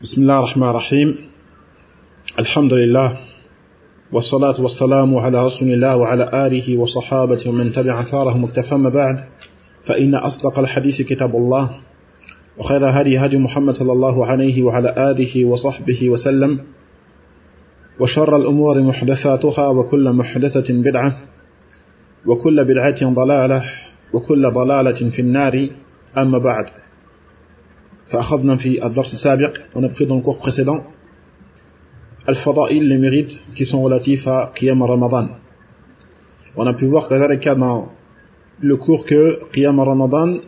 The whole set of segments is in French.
بسم الله الرحمن الرحيم الحمد لله والصلاة والسلام على رسول الله وعلى آله وصحابته ومن تبع أثارهم واقتفى ما بعد فإن أصدق الحديث كتاب الله وخير هدي محمد صلى الله عليه وعلى آله وصحبه وسلم وشر الأمور محدثاتها وكل محدثة بدعة وكل بدعة ضلالة وكل ضلالة في النار أما بعد. فأخذنا في الدرس السابق, on a pris dans le cours précédent Al-Fada'il, les mérites qui sont relatifs à Qiyam Ramadan. On a pu voir que dans le cours que Qiyam Ramadan,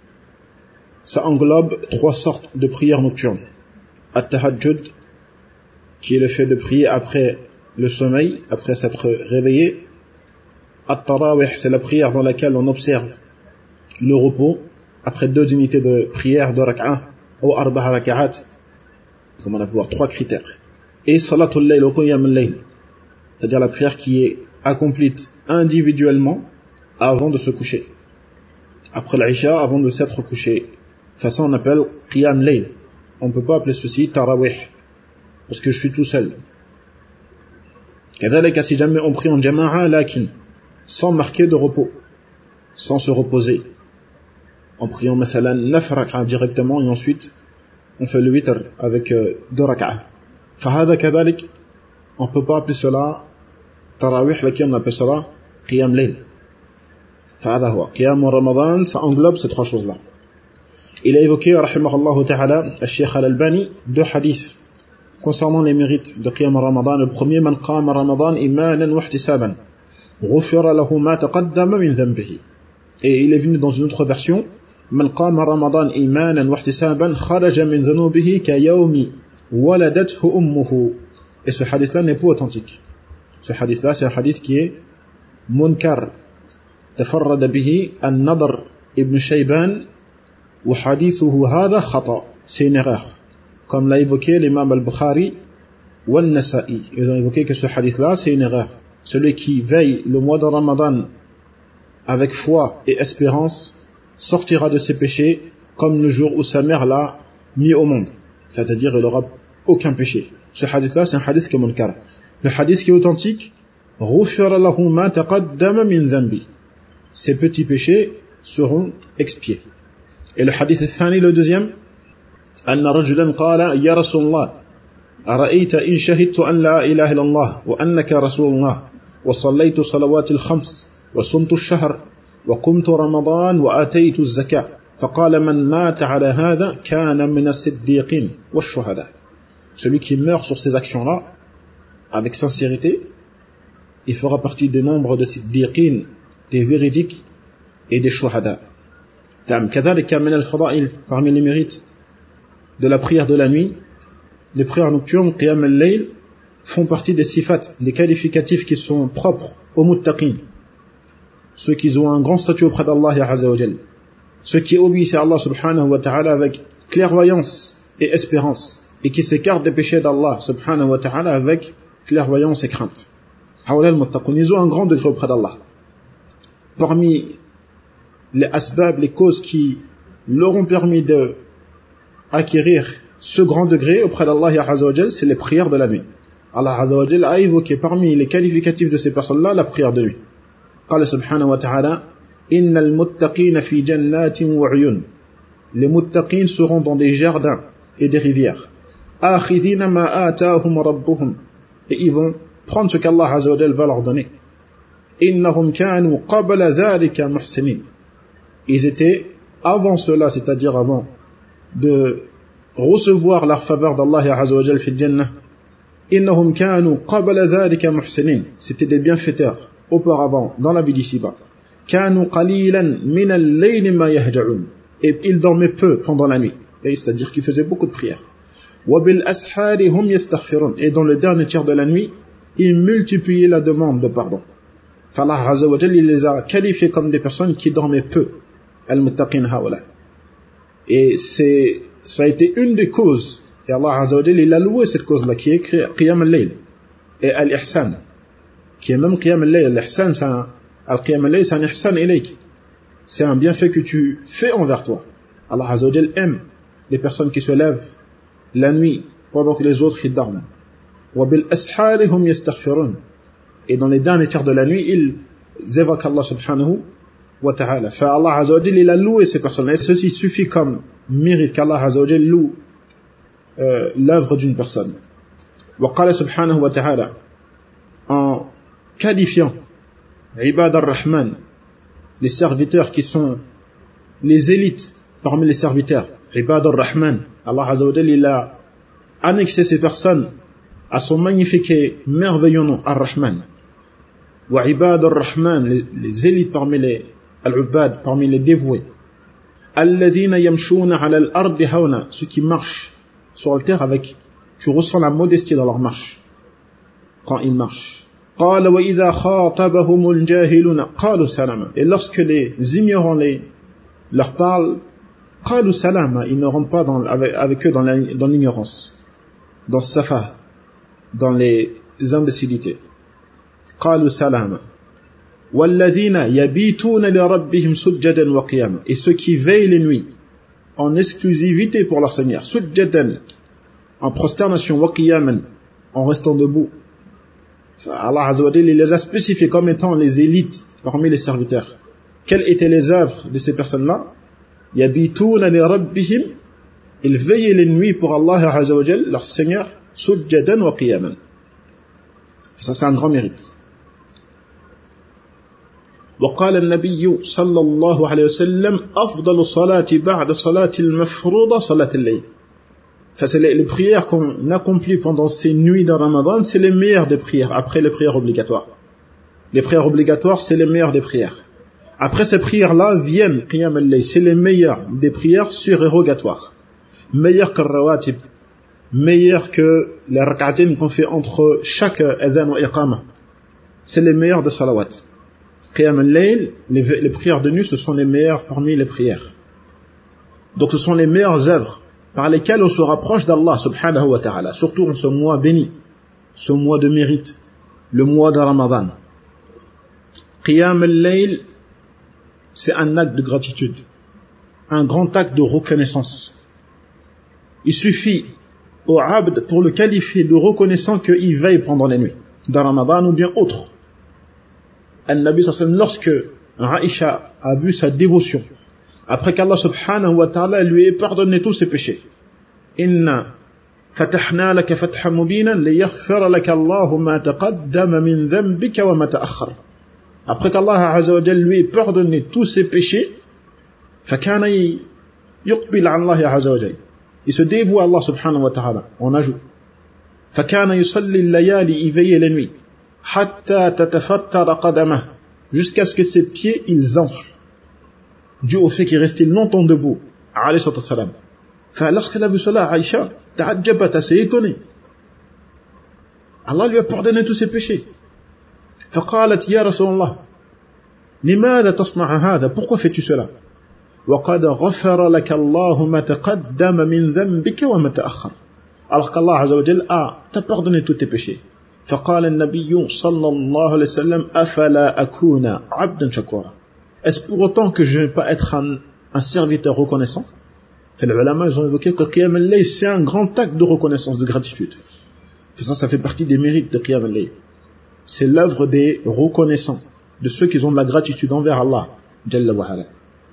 ça englobe trois sortes de prières nocturnes. At-Tahajjud, qui est le fait de prier après le sommeil, après s'être réveillé. At-Tarawih, c'est la prière dans laquelle on observe le repos après 2 unités de prière, de rak'ah, ou arba'a rak'at, comme on a pu voir 3 critères. Et Salatul Layl ou Qiyam al-Layl, c'est-à-dire la prière qui est accomplie individuellement avant de se coucher. Après l'Isha, avant de s'être couché. De toute façon, on appelle Qiyam Layl. On ne peut pas appeler ceci Tarawih, parce que je suis tout seul. Kazalika, si jamais on prie en jama'a, lakin, sans marquer de repos, sans se reposer, en priant masalan 9 rak'ah directement et ensuite on fait le witr avec 2 rak'ah. Fahada kadhalik, on peut pas appeler cela tarawih, laquelle on appelle cela qiyam layl. Fahada huwa qiyam ramadan, ça englobe ces 3 choses là. Il a évoqué rahimahullah ta'ala al-Sheikh al-Albani 2 hadiths concernant les mérites de qiyam ramadan. Le premier, man qama ramadan imanan wa ihtisaban ghufira lahu ma taqaddama min dhanbihi. Et il est venu dans une autre version, من قام رمضان إيمانا واحتسابا خرج من ذنوبه كيوم ولدته أمه. Et ce hadith-là n'est pas authentique. Ce hadith-là, c'est un hadith qui est munkar. تفرد به النضر ابن شيبان وحديثه هذا خطأ. C'est une erreur. Comme l'a évoqué l'imam al-Bukhari ou al-Nasa'i. Ils ont évoqué que ce hadith-là, c'est une erreur. Celui qui veille le mois de Ramadan avec foi et espérance sortira de ses péchés comme le jour où sa mère l'a mis au monde. C'est-à-dire, il n'aura aucun péché. Ce hadith-là, c'est un hadith qui est munkar. Le hadith qui est authentique, غُفِرَ لَهُ مَا تَقَدَّمَ مِنْ ذَنْبِ. Ses petits péchés seront expiés. Et le hadith الثاني, le deuxième, أَنَّ رَجُلًا قَالَ يَا رَسُولَ اللَّهِ أَرَأَيْتَ إِنْ شَهِدْتُ أَنْ لَا إِلَهَ إِلَّا اللَّهِ وَأَنَّكَ رَسُولُ اللَّهِ وصليت صلوات الخمس وصمت الشهر وقمت رمضان وآتيت الزكاة فقال من مات على هذا كان من الصديقين والشهداء. Celui qui meurt sur ces actions-là avec sincérité, il fera partie des nombres de siddiqin, des véridiques et des shuhada. كذلك من الفضائل, parmi les mérites de la prière de la nuit, les prières nocturnes, qiyam al-layl, font partie des sifat, des qualificatifs qui sont propres aux muttaqin, ceux qui ont un grand statut auprès d'Allah Azza wa Jal, ceux qui obéissent à Allah subhanahu wa ta'ala avec clairvoyance et espérance, et qui s'écartent des péchés d'Allah subhanahu wa ta'ala avec clairvoyance et crainte. Ils ont un grand degré auprès d'Allah. Parmi les asbab, les causes qui leur ont permis de acquérir ce grand degré auprès d'Allah Azza wa Jal, c'est les prières de la nuit. Allah Azza wa Jal a évoqué parmi les qualificatifs de ces personnes-là la prière de nuit. قال سبحانه وتعالى إن المتقين في جنات وعيون. Les muttaqin seront dans des jardins et des rivières. آخذين ما آتاهم ربهم. Et ils vont prendre ce qu'Allah Azza wa Jal va leur donner. إنهم كانوا قبل ذلك محسنين. Ils étaient avant cela, c'est-à-dire avant de recevoir la faveur d'Allah Azza wa Jal في الجنة. إنهم كانوا قبل ذلك محسنين. C'était des bienfaiteurs auparavant dans la vie d'ici-bas. كانوا قليلا من الليل ما يهجعون. Et ils dormaient peu pendant la nuit, c'est-à-dire qu'ils faisaient beaucoup de prières. وبالأسحار هم يستغفرون. Et dans le dernier tiers de la nuit, ils multipliaient la demande de pardon. فالله عز وجل, il les a qualifiés comme des personnes qui dormaient peu. المتقين هؤلاء. Et ça a été une des causes, et Allah Azza wa Jal, il a loué cette cause-là, qui est qiyam al-layl et al-ihsan, qui est même qiyam al-layl. L'ihsan, al-qiyam al-layl, c'est un ihsan ilayk, c'est un bienfait que tu fais envers toi. Allah Azza wa Jal aime les personnes qui se lèvent la nuit, pendant que les autres ils dorment. وَبِالْأَسْحَارِ هُمْ يَسْتَغْفِرُونَ. Et dans les derniers tiers de la nuit, ils évoquent Allah subhanahu wa ta'ala. Allah Azza wa Jalla, il a loué ces personnes. Et ceci suffit comme mérite qu'Allah Azza wa Jalla loue l'œuvre d'une personne. وقال subhanahu wa ta'ala, en qualifiant Ibad ar-Rahman, les serviteurs qui sont les élites parmi les serviteurs, Ibad ar-Rahman, Allah Azza wa Jalla, il a annexé ces personnes à son magnifique et merveilleux nom, Ar-Rahman. Wa Ibad ar-Rahman, les élites parmi les Al-Ubad, parmi les dévoués. Alladhina yamshuna ala al-ardi hawna, ceux qui marchent sur la terre avec, tu ressens la modestie dans leur marche, quand ils marchent. Qala wa idha khatabahumul jahiluna qalu salama. Et lorsque les ignorants leur parlent, qalu salama, ils ne rentrent pas avec eux dans l'ignorance, dans le safa, dans les imbécilités. Qalu salama. Walladhina yabituna li rabbihim sujjadan wa qiyama. Et ceux qui veillent les nuits en exclusivité pour leur Seigneur, sujjadan, en prosternation, wa qiyaman, en restant debout. Allah Azza wa Jalla les a spécifiés comme étant les élites parmi les serviteurs. Quelles étaient les œuvres de ces personnes-là? Yabituna li rabbihim, ils veillaient les nuits pour Allah Azza wa Jalla, leur Seigneur, sujjadan wa qiyaman. Ça c'est un grand mérite. وقال النبي صلى الله عليه وسلم أفضل الصلاة بعد صلاة المفروضة صلاة الليل. C'est les prières qu'on accomplit pendant ces nuits de Ramadan, c'est les meilleures des prières après les prières obligatoires. Les prières obligatoires, c'est les meilleures des prières. Après ces prières-là viennent Qiyam al-Layl, c'est les meilleures des prières surérogatoires. Meilleures que le rawatib, meilleures que les rak'atin qu'on fait entre chaque adhan ou iqama. C'est les meilleures de salawat. Qiyam al-Layl, les prières de nuit, ce sont les meilleures parmi les prières. Donc ce sont les meilleures œuvres par lesquelles on se rapproche d'Allah subhanahu wa ta'ala, surtout en ce mois béni, ce mois de mérite, le mois de Ramadan. Qiyam al-Layl, c'est un acte de gratitude, un grand acte de reconnaissance. Il suffit au abd pour le qualifier de reconnaissant qu'il veille pendant les nuits, de Ramadan ou bien autre. Al-Nabi sallallahu alayhi wa sallam, lorsque Aïcha a vu sa dévotion, après qu'Allah subhanahu wa ta'ala lui ait pardonné tous ses péchés, Inna fatahna laka fathan mubinan liyaghfira laka Allahu ma taqaddama min dhanbika wa ma ta'akhkhar. Après qu'Allah azza wa jalla lui ait pardonné tous ses péchés, fakana yuqbil an Allah azza wa jalla, il se dévoue à Allah subhanahu wa ta'ala. On ajoute, fakana yusalli al-layali, il veillait les nuits, hatta tatafattara qadamah, jusqu'à ce que ses pieds ils enflent, dû au fait qu'il restait longtemps debout, alayhi salam. Lorsqu'elle a vu cela, Aïcha ta'ajjabat, s'est étonnée. Allah lui a pardonné tous ses péchés. فقالت يا رسول الله لماذا تصنع هذا, pourquoi fais-tu cela? وقد غفر لك الله ما تقدم من ذنبك وما تأخر, alors qu'Allah azza wa jalla t'a pardonné tous tes péchés. فقال النبي صلى الله عليه وسلم أفلا أكون عبدا شكورا, est-ce pour autant que je ne vais pas être un serviteur reconnaissant? Les ulama, ils ont évoqué que Qiyam al-Layl, c'est un grand acte de reconnaissance, de gratitude. Ça fait partie des mérites de Qiyam al-Layl. C'est l'œuvre des reconnaissants, de ceux qui ont de la gratitude envers Allah Jalla wa ala.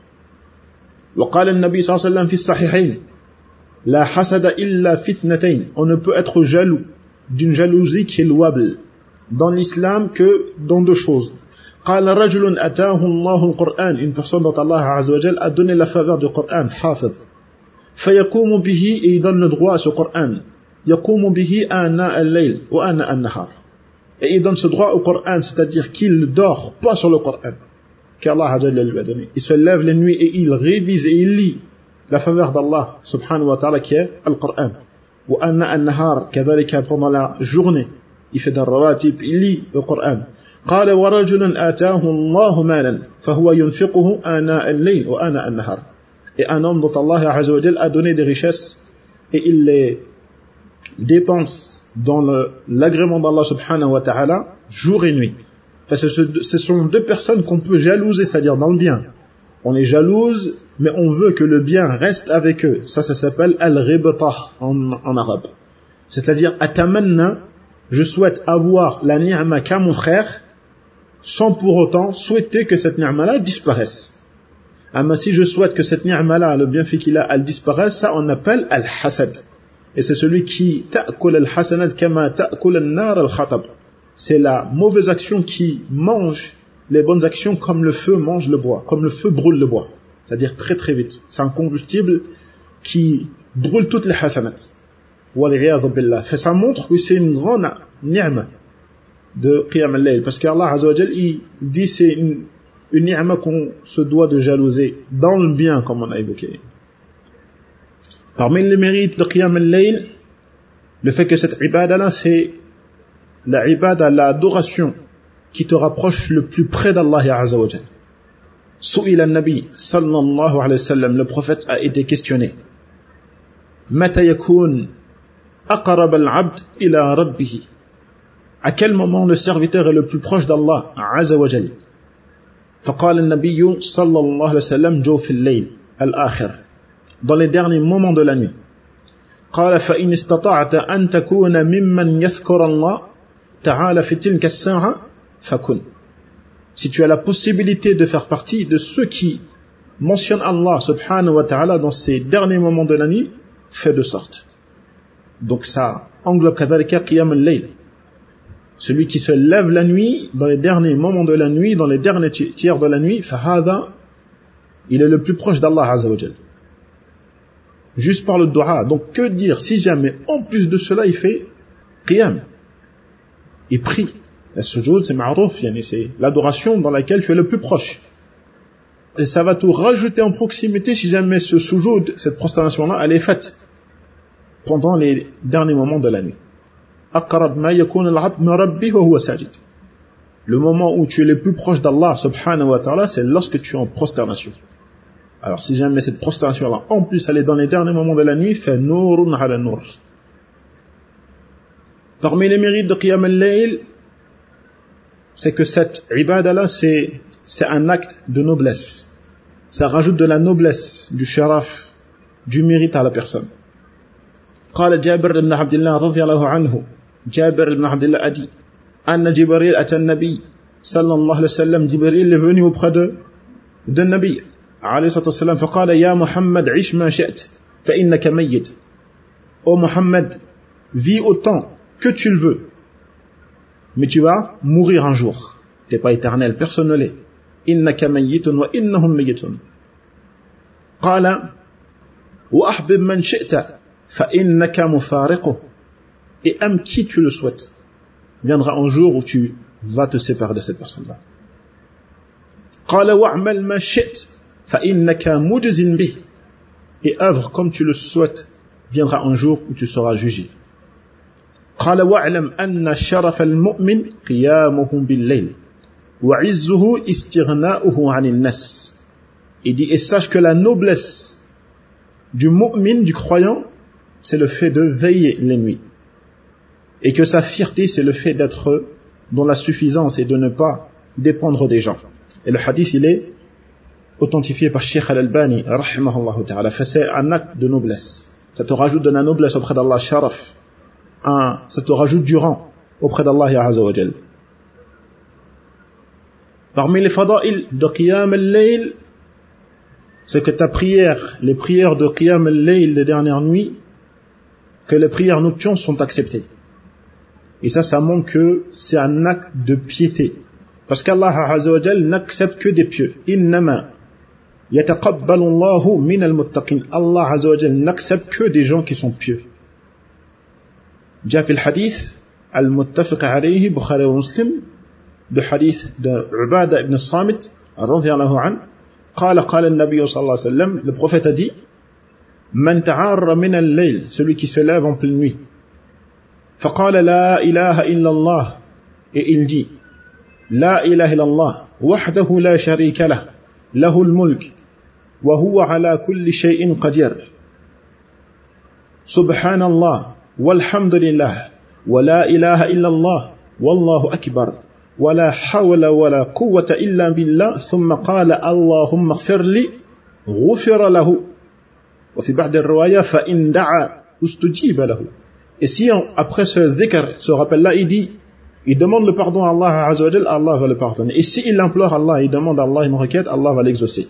وقال النبي صلى الله عليه وسلم في الصحيحين لا حسد إلا في اثنتين, on ne peut être jaloux d'une jalousie qui est louable dans l'islam que dans deux choses. قال رجل أتاه الله القرآن, une personne dont Allah Azza wa Jalla a donné la faveur du Coran, حافظ, فيقوم به, et il donne le droit à ce Coran, يقوم به آناء الليل وآناء النهار, et il donne ce droit au Coran, c'est-à-dire qu'il ne dort pas sur le Coran qu'Allah Azza wa Jalla lui a donné. Il se lève les nuits et il révise et il lit la faveur d'Allah subhanahu wa ta'ala qui est le Coran. وآناء النهار, كذلك pendant la journée il fait des rawatib, il lit le Coran. قال ورجل آتاه الله مالا فهو ينفقه آناء الليل وآناء النهار, et un homme dont Allah Azza wa Jalla a donné des richesses et il les dépense dans l'agrément d'Allah subhanahu wa ta'ala jour et nuit. Parce que ce sont deux personnes qu'on peut jalouser, c'est-à-dire dans le bien. On est jalouse, mais on veut que le bien reste avec eux. Ça s'appelle al-ghibta en arabe. C'est-à-dire, atamanna, je souhaite avoir la ni'ma qu'à mon frère, sans pour autant souhaiter que cette ni'ma-là disparaisse. Mais si je souhaite que cette ni'ma-là, le bienfait qu'il a, elle disparaisse, ça on appelle al-hasad. Et c'est celui qui ta'kul al-hasanat kama ta'kul al-nar al-khatab. C'est la mauvaise action qui mange les bonnes actions comme le feu mange le bois, comme le feu brûle le bois. C'est-à-dire très très vite. C'est un combustible qui brûle toutes les hasanat. Wal'iyadhu billah. Ça montre que c'est une grande ni'ma de Qiyam al-Layl. Parce qu'Allah Azza wa Jal, il dit c'est une ni'ma qu'on se doit de jalouser dans le bien, comme on a évoqué. Parmi les mérites de Qiyam al-Layl, le fait que cette ibada-là, c'est la ibada, l'adoration qui te rapproche le plus près d'Allah Azza wa Jal. Su'ila al-Nabi sallallahu alayhi wa sallam, le prophète a été questionné. Mata yakun aqrab al-abd ila rabbih. À quel moment le serviteur est le plus proche d'Allah Azza wa Jal? فقال النبي صلى الله عليه وسلم جوف الليل الآخر, dans les derniers moments de la nuit. قال فإن استطعت أن تكون ممن يذكر الله تعالى في تلك الساعة فكن. Si tu as la possibilité de faire partie de ceux qui mentionnent Allah subhanahu wa ta'ala dans ces derniers moments de la nuit, fais de sorte. Donc ça englobe kadhalika qiyam al-layl. Celui qui se lève la nuit, dans les derniers moments de la nuit, dans les derniers tiers de la nuit, fahada, il est le plus proche d'Allah Azza wa Jal. Juste par le dua. Donc que dire si jamais, en plus de cela, il fait qiyam, il prie. La sujoud, c'est ma'rouf, c'est l'adoration dans laquelle tu es le plus proche. Et ça va tout rajouter en proximité si jamais ce sujoud, cette prosternation-là, elle est faite pendant les derniers moments de la nuit. Le moment où tu es le plus proche d'Allah subhanahu wa ta'ala, c'est lorsque tu es en prosternation. Alors si jamais cette prosternation-là, en plus elle est dans les derniers moments de la nuit, fait nourun ala nour. Parmi les mérites de Qiyam al-Layl, c'est que cette ibada-là, c'est un acte de noblesse. Ça rajoute de la noblesse, du sharaf, du mérite à la personne. قال جابر بن عبد الله رضي الله عنه, Jabir ibn Abdullah a dit, Anna Jibril ata an-Nabi sallallahu alayhi wa sallam, Jibril est venu auprès de Nabi alayhi wa sallam, faqala ya Muhammad ish ma shi'ta fa innaka mayyit. Ô Muhammad, vis autant que tu le veux, mais tu vas mourir un jour. T'es pas éternel, personne ne l'est. Innaka mayyitun wa innahum mayyitun. Qala wa ahbib man shi'ta fa innaka mufariquh. Et aime qui tu le souhaites. Viendra un jour où tu vas te séparer de cette personne-là. قال وَاعْمَلْ مَا شِئْتَ فَإِنَّكَ مُجْزٍ بِهِ. Et œuvre comme tu le souhaites. Viendra un jour où tu seras jugé. قال وَاعْلَمْ أَنَّ شَرَفَ الْمُؤْمِنِ قِيَامُهُ بِاللَّيْلِ وَعِزُّهُ إِسْتِغْنَاؤُهُ عَنِ النَّاسِ. Il dit, et sache que la noblesse du mu'min, du croyant, c'est le fait de veiller les nuits. Et que sa fierté, c'est le fait d'être dans la suffisance et de ne pas dépendre des gens. Et le hadith, il est authentifié par Cheikh Al-Albani, rahimahullah ta'ala. C'est un acte de noblesse. Ça te rajoute de la noblesse auprès d'Allah, sharaf. Ça te rajoute du rang auprès d'Allah Azza wa Jal. Parmi les fada'il de Qiyam al-Layl, c'est que ta prière, les prières de Qiyam al-Layl des dernières nuits, que les prières nocturnes sont acceptées. Et ça montre que c'est un acte de piété. Parce qu'Allah Azza wa Jal n'accepte que des pieux. Innama yataqabbalu Allahu min al-muttaqin. Allah Azza wa Jal n'accepte que des gens qui sont pieux. جاء في الحديث المتفق عليه بخاري ومسلم بحديث عبادة ibn الصامت رضي الله عنه قال النبي صلى الله عليه وسلم, le prophète a dit, من تعار من الليل, celui qui se lève en pleine nuit, فقال لا إله إلا الله, et il dit, لا إله إلا الله وحده لا شريك له له الملك وهو على كل شيء قدير سبحان الله والحمد لله ولا إله إلا الله والله أكبر ولا حول ولا قوة إلا بالله ثم قال اللهم اغفر لي غفر له وفي بعض الرواية فإن دعا استجيب له. Et si après ce dhikr, ce rappel-là, il demande le pardon à Allah Azza wa Jal, Allah va le pardonner. Et s'il implore Allah, il demande à Allah une requête, Allah va l'exaucer.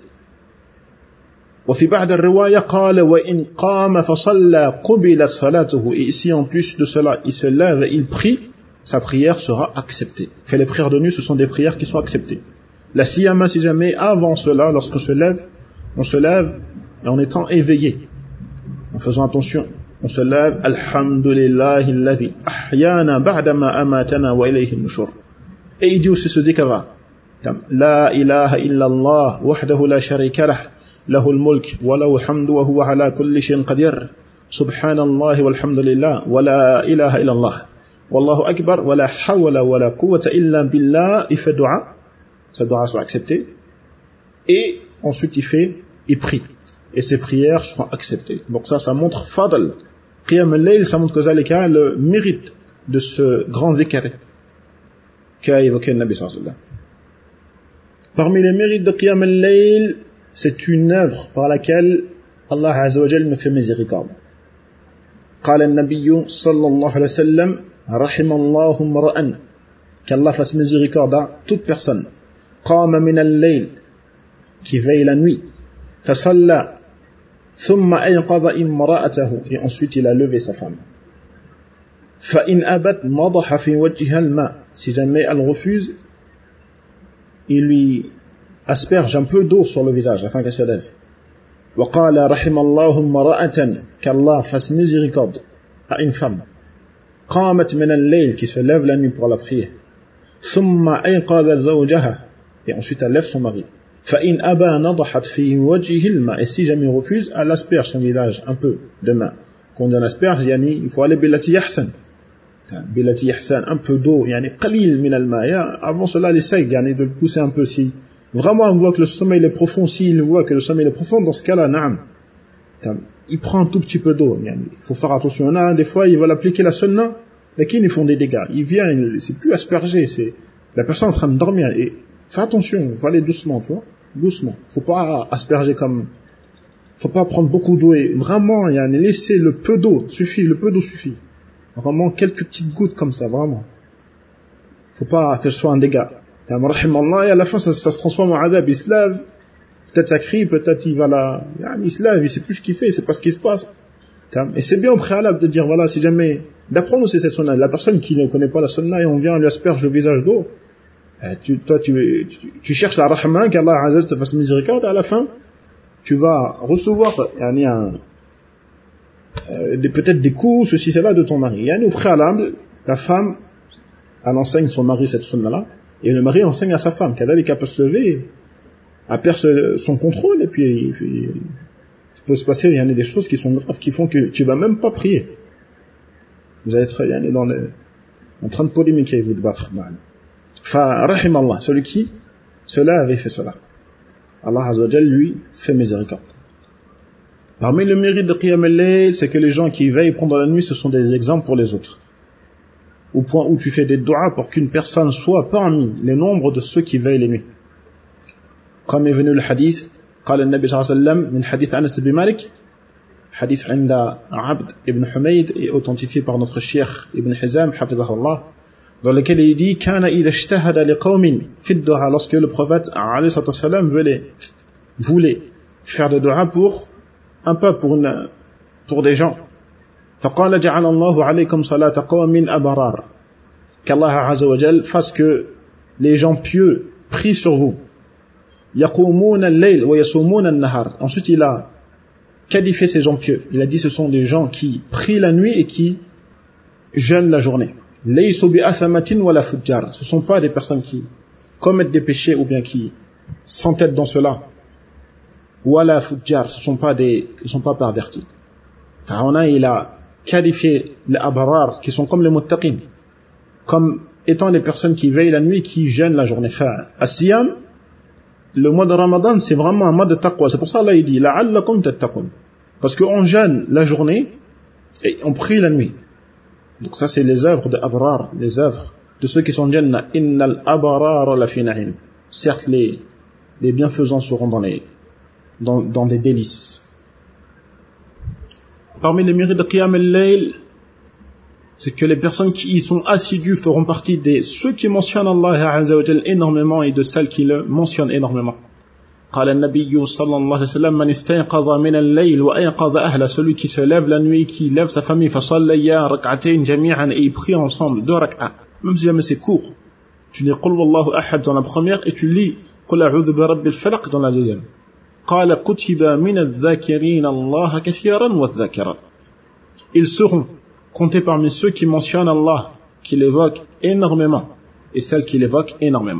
وفي بعض الرواية قال وإن قام فصلى قبلت صلاته. Et ici en plus de cela, il se lève et il prie, sa prière sera acceptée. Fait les prières de nuit, ce sont des prières qui sont acceptées. La siyama, si jamais avant cela, lorsqu'on se lève et en étant éveillé, en faisant attention, on se lève, alhamdulillahi alladhi ahyana ba'dama amatana wa ilayhi nushur. Et il dit aussi ce dhikr, la ilaha illallah wahdahu la sharika lah له الملك وله الحمد وهو على كل شيء قدير سبحان الله والحمد لله ولا إله إلا الله والله أكبر ولا حول ولا قوة إلا بالله. Il fait dua, sa dua sera acceptée, et ensuite il prie, et ses prières seront acceptées. Donc ça montre fadl qiyam al-layl, ça montre que zalika le mérite de ce grand dhikr qu'a évoqué le Nabi sallallahu alayhi wa sallam. Parmi les mérites de qiyam al-layl, c'est une œuvre par laquelle Allah Azza wa Jal nous fait miséricorde. قال النبي صلى الله عليه وسلم رحم الله امرأ, qu'Allah fasse miséricorde à toute personne, قام من الليل, qui veille la nuit, فصلى ثم أيقظ امرأته, et ensuite il a levé sa femme, فإن أبت نضح في وجهها الماء, si jamais elle refuse, il lui asperge un peu d'eau sur le visage afin qu'elle se lève. وقال رحم الله امرأة, qu'Allah fasse miséricorde à une femme, قامت من الليل, qui se lève la nuit pour la prière, ثم أيقظ زوجها, et ensuite elle lève son mari, فإن أبى نضحت في وجهه الماء, et si jamais il refuse, elle asperge son visage un peu de main. Quand on asperge, il faut aller بالتي يحسن, بالتي يحسن, un peu d'eau, قليل من الماء. Avant cela, il essaye de le pousser un peu. Si vraiment on voit que le sommeil est profond, s'il voit que le sommeil est profond, dans ce cas-là, naam, il prend un tout petit peu d'eau. Il faut faire attention. On a des fois, ils veulent appliquer la sunna, lesquels ils font des dégâts. Il vient, c'est plus aspergé, c'est la personne en train de dormir. Et fais attention, il faut aller doucement, tu vois, doucement. Faut pas asperger comme, faut pas prendre beaucoup d'eau. Et vraiment, laisser le peu d'eau suffit, le peu d'eau suffit. Vraiment quelques petites gouttes comme ça, vraiment. Faut pas que ce soit un dégât. Et à la fin, ça se transforme en adab. Il se lève, peut-être ça crie, peut-être il va il se lève, il sait plus ce qu'il fait, c'est pas ce qui se passe. Et c'est bien au préalable de dire, voilà, si jamais, d'apprendre aussi cette sunna. La personne qui ne connaît pas la sunna et on vient lui asperge le visage d'eau, tu cherches la rahma, qu'Allah Azza te fasse miséricorde, et à la fin, tu vas recevoir, peut-être des coups, ceci, cela de ton mari. Au préalable, la femme, elle enseigne son mari cette sunna-là, et le mari enseigne à sa femme, qu'elle peut se lever, elle perd son contrôle, et puis il peut se passer, des choses qui sont graves, qui font que tu vas même pas prier. Vous allez être en train de polémiquer, vous de battre. Rahim Allah, celui qui cela avait fait cela. Allah Azza wa Jal lui fait miséricorde. Parmi le mérite de Qiyam al-Layl, c'est que les gens qui veillent pendant la nuit, ce sont des exemples pour les autres. Au point où tu fais des du'as pour qu'une personne soit parmi les nombres de ceux qui veillent les nuits. Comme est venu le hadith, قال النبي صلى الله عليه وسلم من حديث أنس بن مالك, hadith عند عبد ibn Humayd, et authentifié par notre cheikh Ibn Hizam, حفظه الله, dans lequel il dit كان إذا اجتهد لقوم في الدعاء, lorsque le prophète عليه الصلاة والسلام voulait faire des du'as pour un peu pour des gens, فقال جعل الله عليكم صلاة قوم أبرار, qu'Allah Azza wa Jal fasse que les gens pieux prient sur vous, يقومون الليل ويصومون النهار. Ensuite il a qualifié ces gens pieux, il a dit ce sont des gens qui prient la nuit et qui jeûnent la journée. ليسوا بأثمة ولا فجار, ce sont pas des personnes qui commettent des péchés ou bien qui s'entêtent dans cela. Wala fujjar, ils sont pas pervertis. Il a qualifié les abrar, qui sont comme les muttaqin, comme étant des personnes qui veillent la nuit, qui jeûnent la journée. As-siyam, le mois de Ramadan, c'est vraiment un mois de taqwa. C'est pour ça Allah il dit la'allakum tattaqun, parce qu'on jeûne la journée et on prie la nuit. Donc ça c'est les œuvres de abrar, les œuvres de ceux qui sont Jannah, innal abarara la fi na'im. Certes, les bienfaisants seront dans des délices. Parmi les mérites de Qiyam al-Layl, c'est que les personnes qui y sont assidues feront partie de ceux qui mentionnent Allah Azza wa Jal énormément et de celles qui le mentionnent énormément. قال النبي صلى الله عليه وسلم من استيقظ من الليل وأيقظ أهله, celui qui se lève la nuit, qui lève sa famille, فصليا ركعتين جميعا, et ils prient ensemble 2 rak'ah, même si jamais c'est court. Tu lis قل والله أحد dans la première et tu lis قل أعوذ برب الفلق dans la deuxième. قال كتب من الذاكرين الله كثيرا والذاكرات. Ils seront comptés parmi ceux qui mentionnent Allah, qui l'évoquent énormément, et celles qui l'évoquent énormément.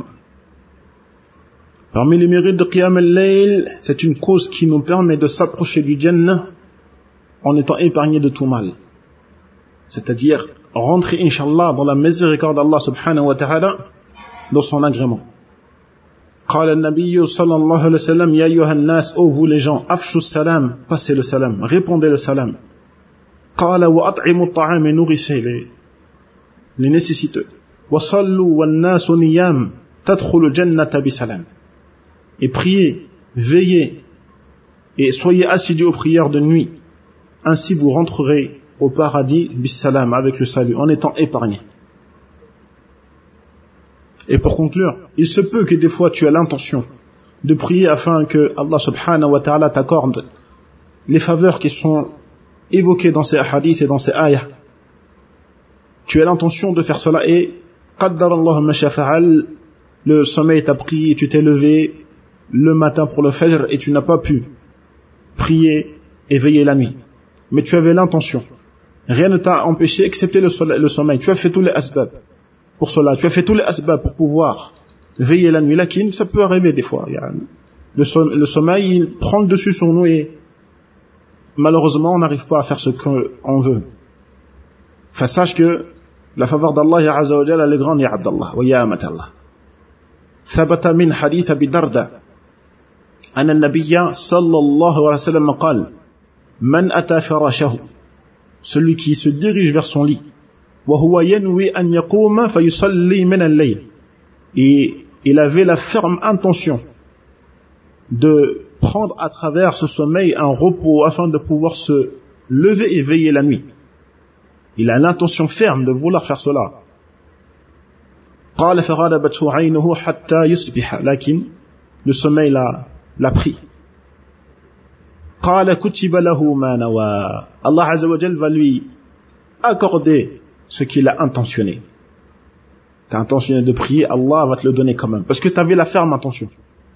Parmi les mérites de Qiyam al-Layl, c'est une cause qui nous permet de s'approcher du Jannah en étant épargné de tout mal. C'est-à-dire rentrer, Inch'Allah, dans la miséricorde d'Allah subhanahu wa ta'ala, dans son agrément. قال النبي صلى الله عليه وسلم يا أيها الناس, ô vous les gens, afshu salam, passez le salam, répondez le salam. قال وأطعموا الطعام, nourrissez les nécessiteux. وصلوا والناس نيام تدخل الجنة بسلام. Et priez, veillez et soyez assidus aux prières de nuit. Ainsi vous rentrerez au paradis bissalam, avec le salut, en étant épargnés. Et pour conclure, il se peut que des fois tu aies l'intention de prier afin que Allah subhanahu wa ta'ala t'accorde les faveurs qui sont évoquées dans ces hadiths et dans ces ayahs. Tu as l'intention de faire cela et qaddar Allah ma shafa'al, le sommeil t'a pris et tu t'es levé le matin pour le fajr et tu n'as pas pu prier et veiller la nuit. Mais tu avais l'intention. Rien ne t'a empêché excepté le sommeil. Tu as fait tous les asbab pour cela. Tu as fait tous les asbab pour pouvoir veiller la nuit. Lakin, ça peut arriver des fois. Le sommeil, il prend le dessus sur nous et malheureusement, on n'arrive pas à faire ce qu'on veut. Enfin, sache que la faveur d'Allah, ya Azza wa Jalla, elle est grande, ya Abdallah, wa ya Amatallah. ثبت من حديث أبي الدرداء أن النبي صلى الله عليه وسلم قال من أتى فراشه, celui qui se dirige vers son lit, وهو ينوي أن يقوم فيصلي من الليل, et il avait la ferme intention de prendre à travers ce sommeil un repos afin de pouvoir se lever et veiller la nuit. Il a l'intention ferme de vouloir faire cela. قال فغلبته عينه حتى يصبح, لكن le sommeil l'a pris. قال كتب له ما نوى, Allah Azza wa Jal va lui accorder ce qu'il a intentionné. Tu as intentionné de prier, Allah va te le donner quand même, parce que tu avais la ferme intention.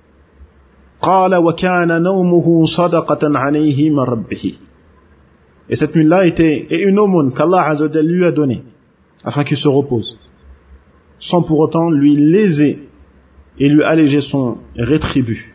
قال وكان نومه صدقة عليه من ربه, et cette nuit-là était une aumône qu'Allah Azza wa Jal lui a donnée afin qu'il se repose, sans pour autant lui léser et lui alléger son rétribut.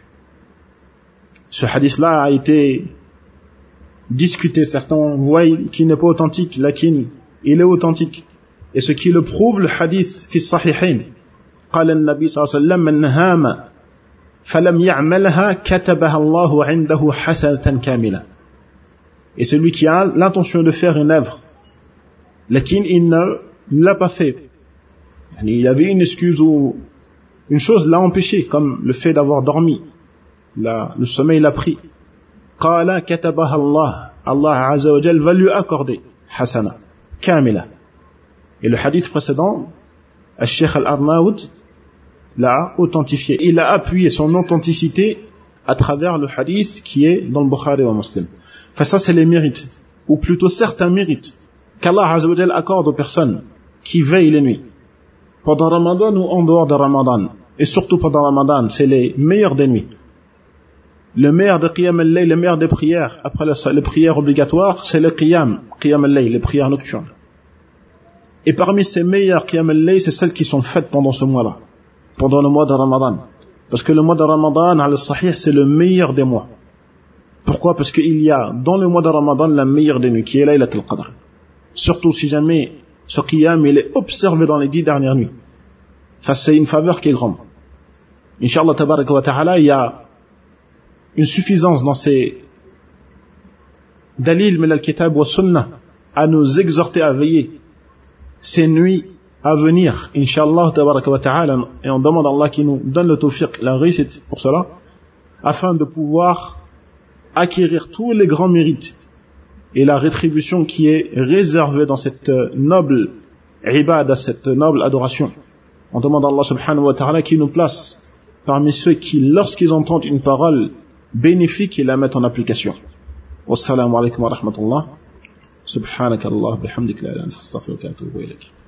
Ce hadith-là a été discuté. Certains voient qu'il n'est pas authentique, lakin il est authentique. Et ce qui le prouve, le hadith fi sahihain. قال النبي صلى الله عليه وسلم من هام فلم يعملها كتبها الله عنده حسنة كاملة. Et celui qui a l'intention de faire une œuvre, lakin il ne l'a pas fait, il y avait une excuse ou une chose l'a empêché, comme le fait d'avoir dormi, le sommeil l'a pris. قال كتبها الله, Allah Azza wa Jal va lui accorder hasana kamila. Et le hadith précédent, Al-Sheikh Al-Arnaoud l'a authentifié. Il a appuyé son authenticité à travers le hadith qui est dans le Bukhari ou Muslim. Enfin, ça, c'est les mérites, ou plutôt certains mérites qu'Allah Azza wa Jal accorde aux personnes qui veillent les nuits, pendant Ramadan ou en dehors de Ramadan. Et surtout pendant Ramadan, c'est les meilleures des nuits. Le meilleur de Qiyam al-Layl, le meilleur des prières, après les prières obligatoires, c'est le Qiyam al-Layl, les prières nocturnes. Et parmi ces meilleures Qiyam al-Layl, c'est celles qui sont faites pendant ce mois-là, pendant le mois de Ramadan. Parce que le mois de Ramadan, al-Sahih, c'est le meilleur des mois. Pourquoi? Parce qu'il y a dans le mois de Ramadan la meilleure des nuits, qui est Laylat al-Qadr. Surtout si jamais ce Qiyam, il est observé dans les 10 dernières nuits. Enfin, c'est une faveur qui est grande. Inch'Allah tabaraka wa ta'ala, il y a une suffisance dans ces dalil min al-kitab wa sunnah à nous exhorter à veiller ces nuits à venir, Inch'Allah, tabaraka wa ta'ala, et on demande à Allah qui nous donne le tawfiq, la réussite pour cela, afin de pouvoir acquérir tous les grands mérites et la rétribution qui est réservée dans cette noble ibada, cette noble adoration. On demande à Allah subhanahu wa ta'ala qui nous place parmi ceux qui, lorsqu'ils entendent une parole bénéfique, ils la mettent en application. Wassalamu alaikum wa rahmatullah. Subhanaka Allah bihamdik la ilaha illa anta astaghfiruka wa atubu ilayk.